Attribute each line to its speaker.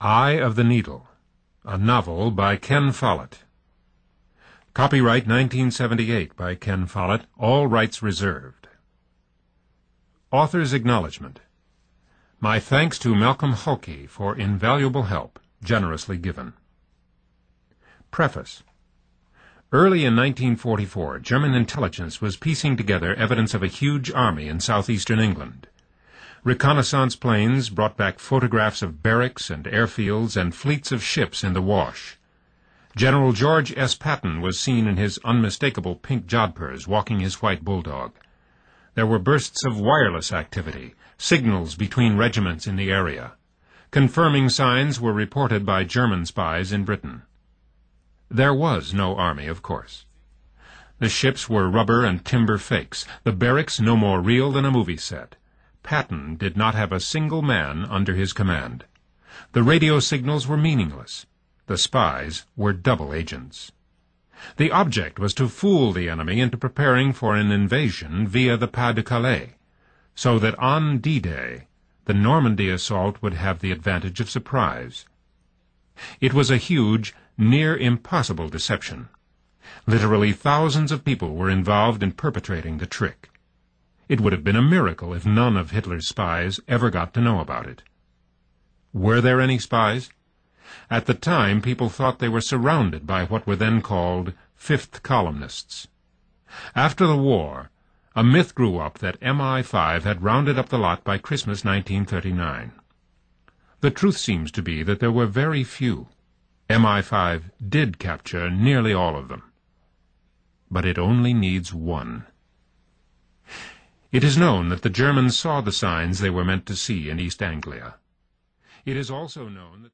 Speaker 1: Eye of the Needle, a novel by Ken Follett. Copyright 1978 by Ken Follett, all rights reserved. Author's Acknowledgement. My thanks to Malcolm Hulke for invaluable help, generously given. Preface. Early in 1944, German intelligence was piecing together evidence of a huge army in southeastern England. Reconnaissance planes brought back photographs of barracks and airfields and fleets of ships in the Wash. General George S. Patton was seen in his unmistakable pink jodhpurs walking his white bulldog. There were bursts of wireless activity, signals between regiments in the area. Confirming signs were reported by German spies in Britain. There was no army, of course. The ships were rubber and timber fakes, the barracks no more real than a movie set. Patton did not have a single man under his command. The radio signals were meaningless. The spies were double agents. The object was to fool the enemy into preparing for an invasion via the Pas de Calais, so that on D-Day the Normandy assault would have the advantage of surprise. It was a huge, near impossible deception. Literally thousands of people were involved in perpetrating the trick. It would have been a miracle if none of Hitler's spies ever got to know about it. Were there any spies? At the time, people thought they were surrounded by what were then called fifth columnists. After the war, a myth grew up that MI5 had rounded up the lot by Christmas 1939. The truth seems to be that there were very few. MI5 did capture nearly all of them. But it only needs one. It is known that the Germans saw the signs they were meant to see in East Anglia. It is also known that